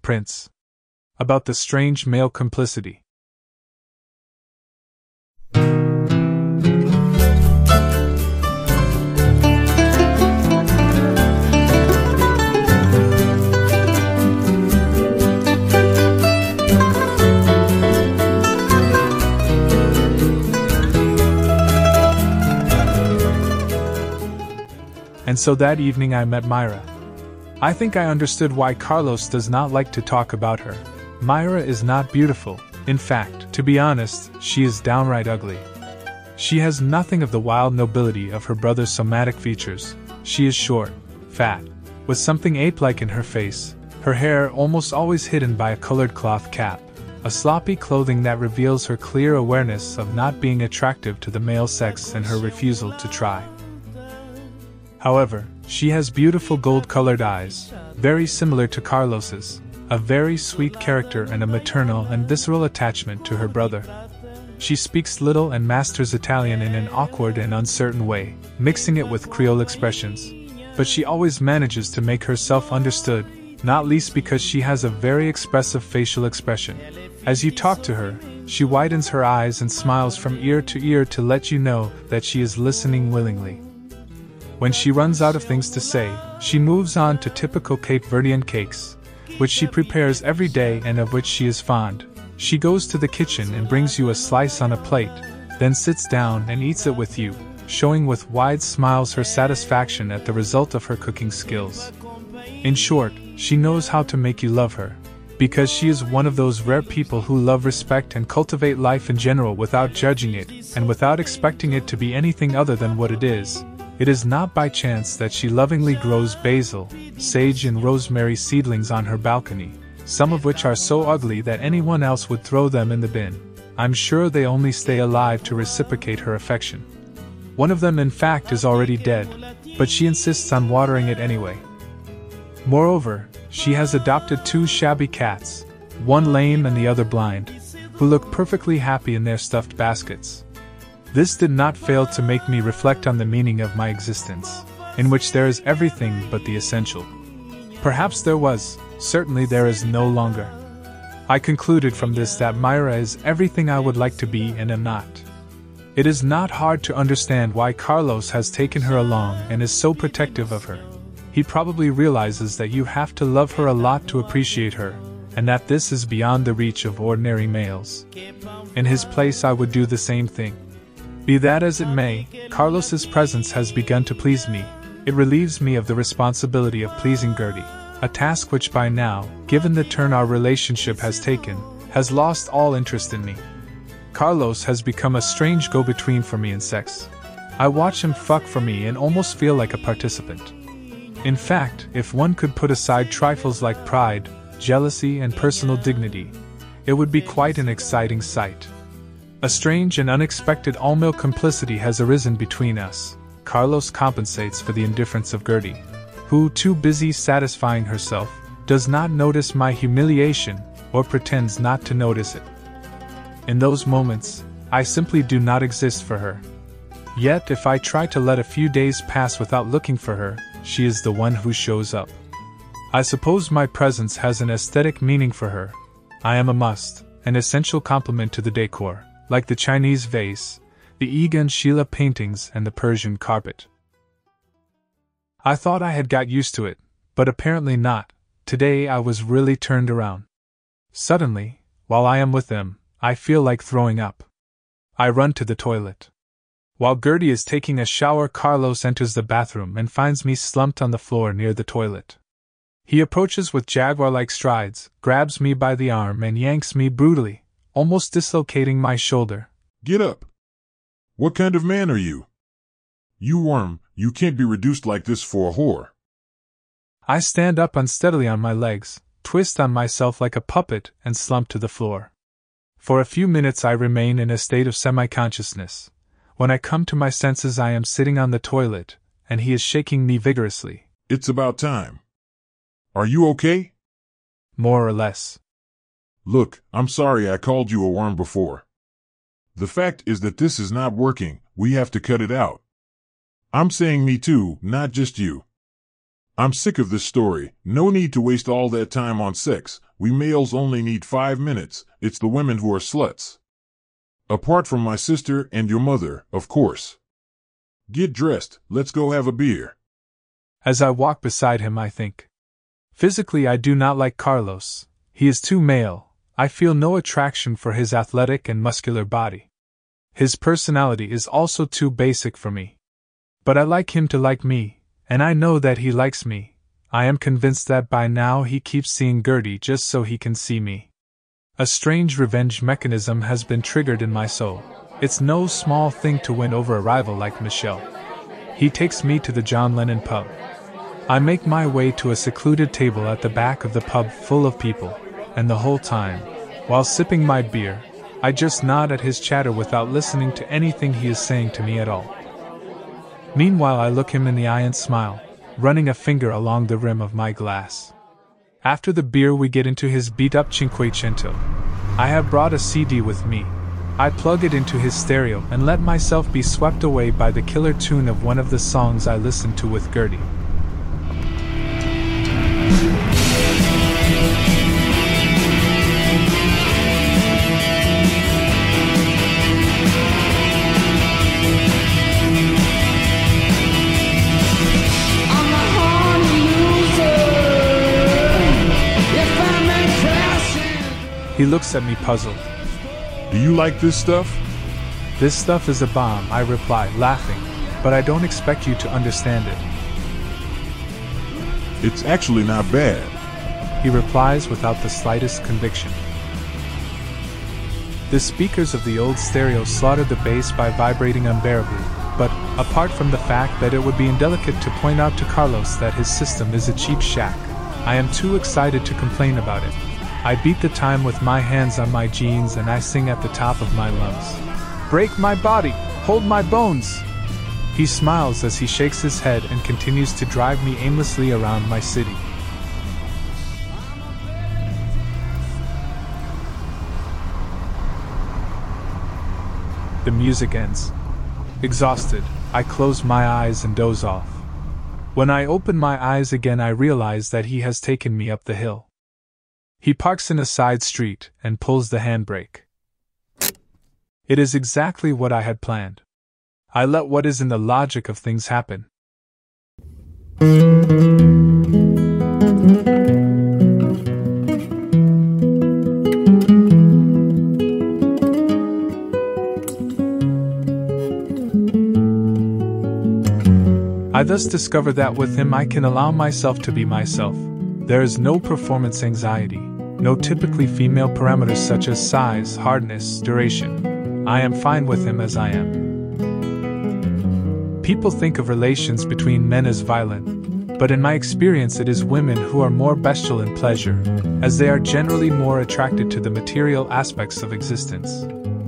Prince. About the strange male complicity. And so that evening I met Myra. I think I understood why Carlos does not like to talk about her. Myra is not beautiful. In fact, to be honest, she is downright ugly. She has nothing of the wild nobility of her brother's somatic features. She is short, fat, with something ape-like in her face, her hair almost always hidden by a colored cloth cap, a sloppy clothing that reveals her clear awareness of not being attractive to the male sex and her refusal to try. However, she has beautiful gold-colored eyes, very similar to Carlos's, a very sweet character and a maternal and visceral attachment to her brother. She speaks little and masters Italian in an awkward and uncertain way, mixing it with Creole expressions. But she always manages to make herself understood, not least because she has a very expressive facial expression. As you talk to her, she widens her eyes and smiles from ear to ear to let you know that she is listening willingly. When she runs out of things to say, she moves on to typical Cape Verdean cakes, which she prepares every day and of which she is fond. She goes to the kitchen and brings you a slice on a plate, then sits down and eats it with you, showing with wide smiles her satisfaction at the result of her cooking skills. In short, she knows how to make you love her, because she is one of those rare people who love respect and cultivate life in general without judging it, and without expecting it to be anything other than what it is. It is not by chance that she lovingly grows basil, sage and rosemary seedlings on her balcony, some of which are so ugly that anyone else would throw them in the bin. I'm sure they only stay alive to reciprocate her affection. One of them in fact is already dead, but she insists on watering it anyway. Moreover, she has adopted 2 shabby cats, one lame and the other blind, who look perfectly happy in their stuffed baskets. This did not fail to make me reflect on the meaning of my existence, in which there is everything but the essential. Perhaps there was, certainly there is no longer. I concluded from this that Myra is everything I would like to be and am not. It is not hard to understand why Carlos has taken her along and is so protective of her. He probably realizes that you have to love her a lot to appreciate her, and that this is beyond the reach of ordinary males. In his place I would do the same thing. Be that as it may, Carlos's presence has begun to please me. It relieves me of the responsibility of pleasing Gertie, a task which by now, given the turn our relationship has taken, has lost all interest in me. Carlos has become a strange go-between for me in sex. I watch him fuck for me and almost feel like a participant. In fact, if one could put aside trifles like pride, jealousy and personal dignity, it would be quite an exciting sight. A strange and unexpected all-male complicity has arisen between us. Carlos compensates for the indifference of Gertie, who, too busy satisfying herself, does not notice my humiliation, or pretends not to notice it. In those moments, I simply do not exist for her. Yet if I try to let a few days pass without looking for her, she is the one who shows up. I suppose my presence has an aesthetic meaning for her. I am a must, an essential complement to the decor, like the Chinese vase, the Egon Schiele paintings and the Persian carpet. I thought I had got used to it, but apparently not. Today I was really turned around. Suddenly, while I am with them, I feel like throwing up. I run to the toilet. While Gertie is taking a shower, Carlos enters the bathroom and finds me slumped on the floor near the toilet. He approaches with jaguar-like strides, grabs me by the arm and yanks me brutally, almost dislocating my shoulder. Get up! What kind of man are you? You worm, you can't be reduced like this for a whore. I stand up unsteadily on my legs, twist on myself like a puppet, and slump to the floor. For a few minutes I remain in a state of semi-consciousness. When I come to my senses I am sitting on the toilet, and he is shaking me vigorously. It's about time. Are you okay? More or less. Look, I'm sorry I called you a worm before. The fact is that this is not working, we have to cut it out. I'm saying me too, not just you. I'm sick of this story. No need to waste all that time on sex. We males only need 5 minutes. It's the women who are sluts. Apart from my sister and your mother, of course. Get dressed. Let's go have a beer. As I walk beside him, I think. Physically, I do not like Carlos. He is too male. I feel no attraction for his athletic and muscular body. His personality is also too basic for me. But I like him to like me, and I know that he likes me. I am convinced that by now he keeps seeing Gertie just so he can see me. A strange revenge mechanism has been triggered in my soul. It's no small thing to win over a rival like Michelle. He takes me to the John Lennon pub. I make my way to a secluded table at the back of the pub full of people, and the whole time, while sipping my beer, I just nod at his chatter without listening to anything he is saying to me at all. Meanwhile, I look him in the eye and smile, running a finger along the rim of my glass. After the beer, we get into his beat-up Cinquecento. I have brought a CD with me. I plug it into his stereo and let myself be swept away by the killer tune of one of the songs I listened to with Gertie. He looks at me puzzled. Do you like this stuff? This stuff is a bomb, I reply, laughing, but I don't expect you to understand it. It's actually not bad, he replies without the slightest conviction. The speakers of the old stereo slaughter the bass by vibrating unbearably, but, apart from the fact that it would be indelicate to point out to Carlos that his system is a cheap shack, I am too excited to complain about it. I beat the time with my hands on my jeans and I sing at the top of my lungs. Break my body! Hold my bones! He smiles as he shakes his head and continues to drive me aimlessly around my city. The music ends. Exhausted, I close my eyes and doze off. When I open my eyes again, I realize that he has taken me up the hill. He parks in a side street and pulls the handbrake. It is exactly what I had planned. I let what is in the logic of things happen. I thus discover that with him I can allow myself to be myself. There is no performance anxiety, no typically female parameters such as size, hardness, duration. I am fine with him as I am. People think of relations between men as violent, but in my experience it is women who are more bestial in pleasure, as they are generally more attracted to the material aspects of existence.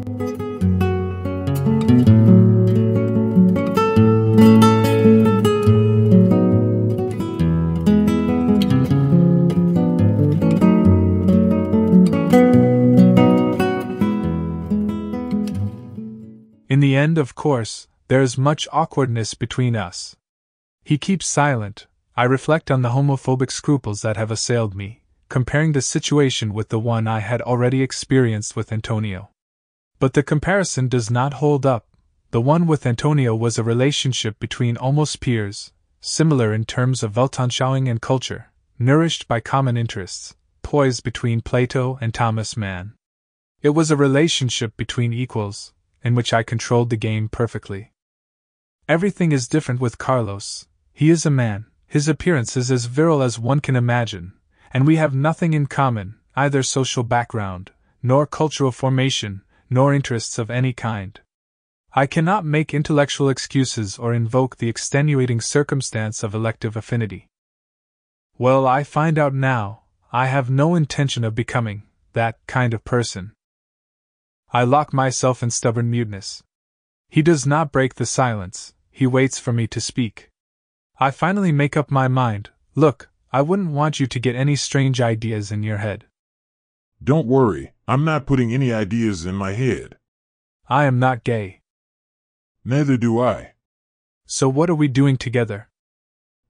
In the end, of course, there is much awkwardness between us. He keeps silent. I reflect on the homophobic scruples that have assailed me, comparing the situation with the one I had already experienced with Antonio. But the comparison does not hold up. The one with Antonio was a relationship between almost peers, similar in terms of Weltanschauung and culture, nourished by common interests, poised between Plato and Thomas Mann. It was a relationship between equals, in which I controlled the game perfectly. Everything is different with Carlos. He is a man, his appearance is as virile as one can imagine, and we have nothing in common, either social background, nor cultural formation, nor interests of any kind. I cannot make intellectual excuses or invoke the extenuating circumstance of elective affinity. Well, I find out now, I have no intention of becoming that kind of person. I lock myself in stubborn muteness. He does not break the silence, he waits for me to speak. I finally make up my mind. Look, I wouldn't want you to get any strange ideas in your head. Don't worry, I'm not putting any ideas in my head. I am not gay. Neither do I. So what are we doing together?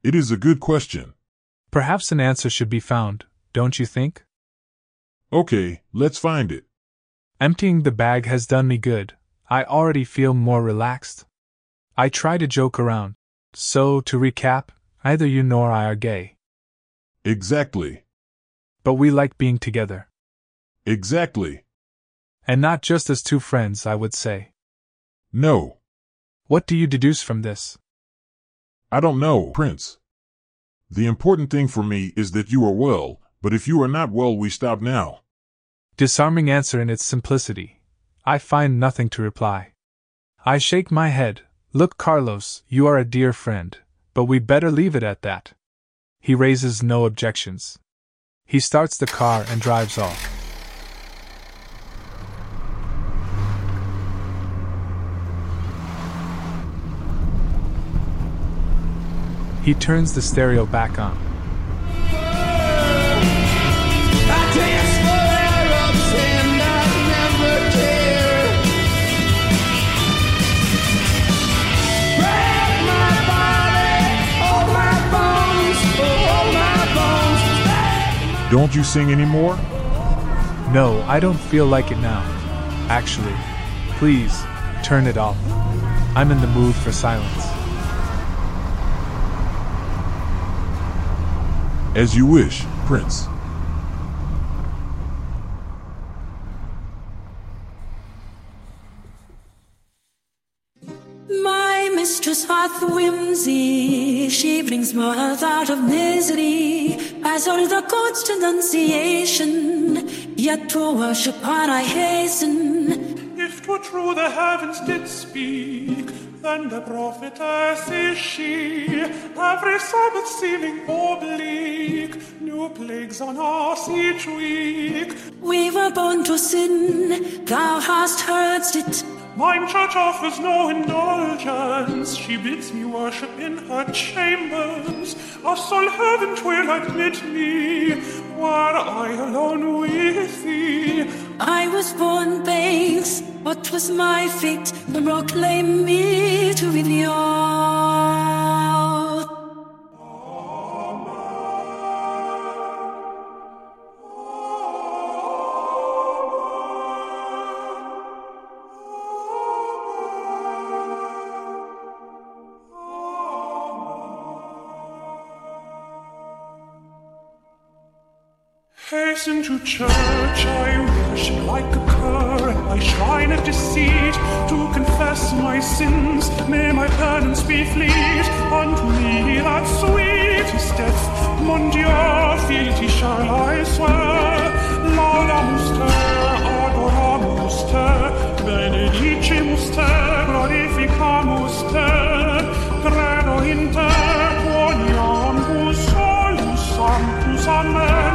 It is a good question. Perhaps an answer should be found, don't you think? Okay, let's find it. Emptying the bag has done me good. I already feel more relaxed. I try to joke around. So, to recap, neither you nor I are gay. Exactly. But we like being together. Exactly. And not just as two friends, I would say. No. What do you deduce from this? I don't know, Prince. The important thing for me is that you are well, but if you are not well, we stop now. Disarming answer in its simplicity. I find nothing to reply. I shake my head. Look, Carlos, you are a dear friend, but we'd better leave it at that. He raises no objections. He starts the car and drives off. He turns the stereo back on. Don't you sing anymore? No, I don't feel like it now. Actually, please, turn it off. I'm in the mood for silence. As you wish, Prince. My mistress hath whimsy, she brings mirth out of misery. As old the court's denunciation, yet to worship her I hasten. If 'twere true the heavens did speak, then the prophetess is she. Every Sabbath seeming oblique, new plagues on us each week. We were born to sin, thou hast heard it. Mine church offers no indulgence, she bids me worship in her chambers. A soul heaven 'twill admit me, were I alone with thee. I was born base, what was my fate? To proclaim me to be the oath. Hasten to church, I worship like a cur at thy shrine of deceit. To confess my sins, may my penance be fleet. Unto me that sweetest death, mon Dieu, fealty shall I swear. Laudamus te, adoramus te, benedicimus te, glorificamus te. Credo in te, quoniamus solus sanctus, amen.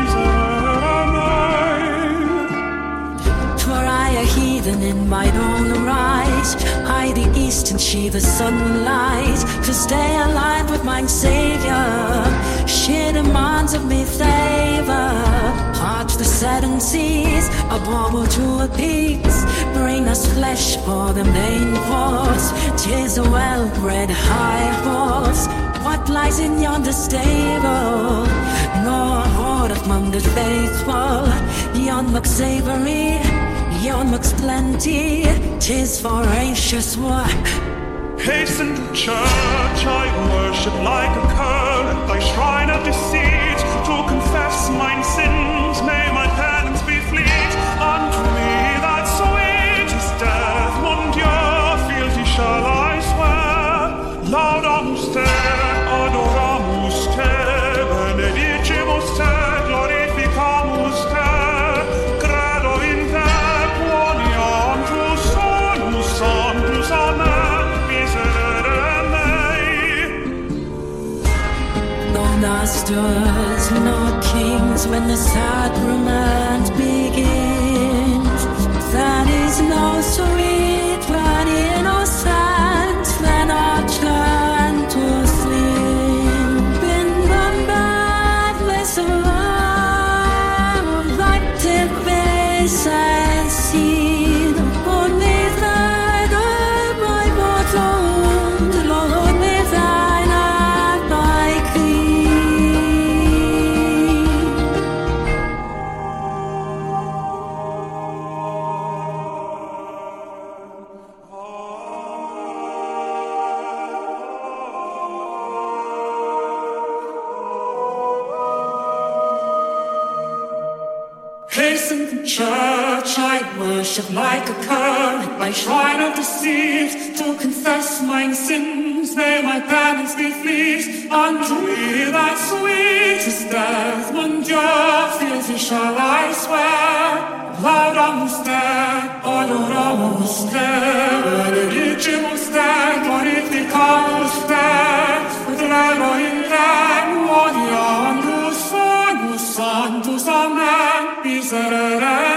Heathen in mine own right, I the east and she the sunlight. To stay aligned with mine Savior, she demands of me favor. Part the seven seas, a bauble to appease. Bring us flesh for the main force. 'Tis a well-bred high horse. What lies in yonder stable? No horde of mummed faithful. Yon looks savory, yon looks plenty. 'Tis voracious work. Hasten to church, I worship like a cur at thy shrine of deceit. To confess mine sins, may my penance be fleet. Unto me that sweetest death, mon Dieu, fealty shall I swear. Laudamus te, adoramus te, benedicimus te, glorificamus te. Credo in te, quoniam tu solus sanctus, amen. Miserere mei. No masters, no kings, when the sacrament begins. That is no sweet but innocent, then I turn to sleep in the madness of lighted face and see the only thine of my bottom, the lonely thine of my listen to church, I worship like a cur at my shrine of deceit. To confess my sins, may my penance be fleet. Unto me that sweetest death, mon Dieu, fealty shall I swear. Laudamus Te, adoramus Te, benedicimus Te, glorificamus Te, Utrero in Te, odiandus Sanctus, Sanctus, Amen, miserere.